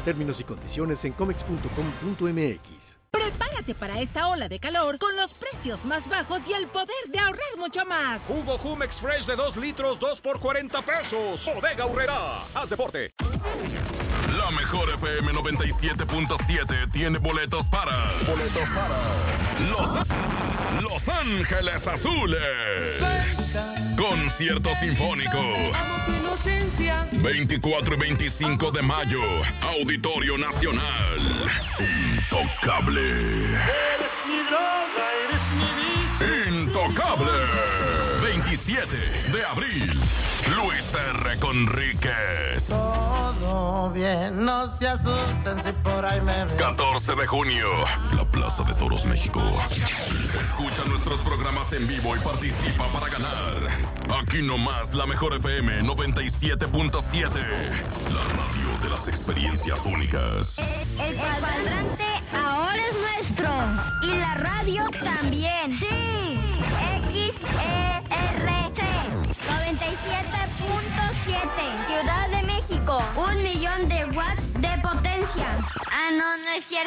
Términos y condiciones en comex.com.mx. Prepárate para esta ola de calor con los precios más bajos y el poder de ahorrar mucho más. Jugo Jumex Fresh de 2 litros, 2 por 40 pesos. Bodega Aurrerá. Haz deporte. La mejor FM 97.7 tiene boletos para Los Ángeles Azules. Concierto sinfónico. 24 y 25 de mayo. Auditorio Nacional. Intocable. Eres mi droga, eres mi vicio. Intocable. 27 de abril. Luis R. Conríquez. Todo bien, no se asusten si por ahí me ven. 14 de junio, la Plaza de Toros, México. Escucha nuestros programas en vivo y participa para ganar. Aquí nomás, la mejor FM 97.7. La radio de las experiencias únicas. El cuadrante ahora es nuestro. Y la radio también. Sí. XERC 97.7. Ciudad de México. 1 millón de watts de potencia. Ah, no es cierto.